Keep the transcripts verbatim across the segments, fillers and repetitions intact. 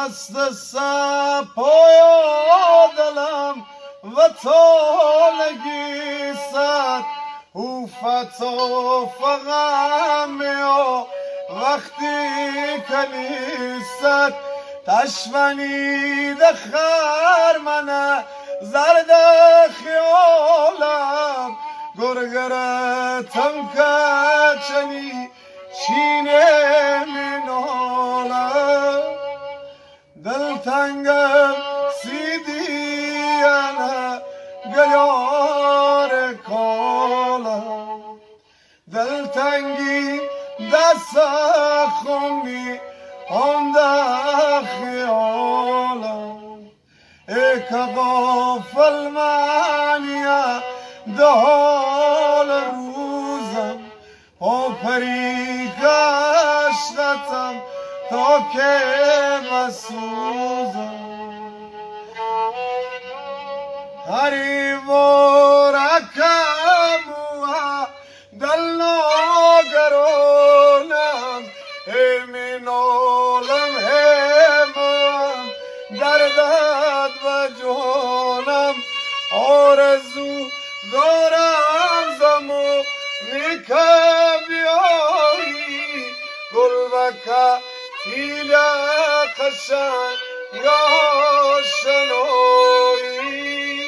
مست سپای دلم و تالگی صد او فتا فغمه ها وقتی کلیست تشونید خرمنه زرد خیالم گرگرتم کچنی چینه مینالم دلتنگم سیدیانه گیار کالم دلتنگی دست خونی آنده خیالم ای که غافل منیه ده حال روزم او پری گشتم تا که بسوزم هری ورکم و دل ناگرانم همین عالم همم دردت و جانم آرزو دارم زمانی که بیایی گل و کتیل قشنگ آشنایی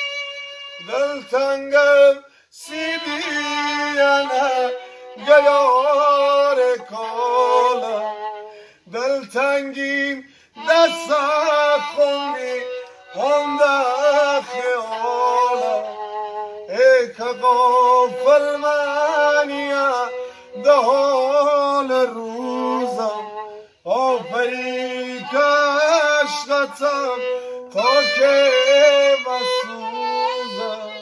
دلتنگم سیدیانه گیار کالم دلتنگیم دست خونی آنده خیالم ای که غافل منیه ده حال روزم آفری کشتم تا که بسوزم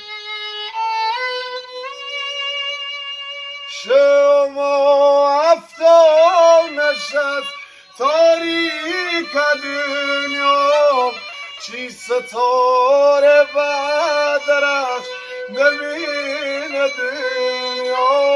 شما افتان نشست تاریک دنیا چی ستاره و درخش ببین دنیا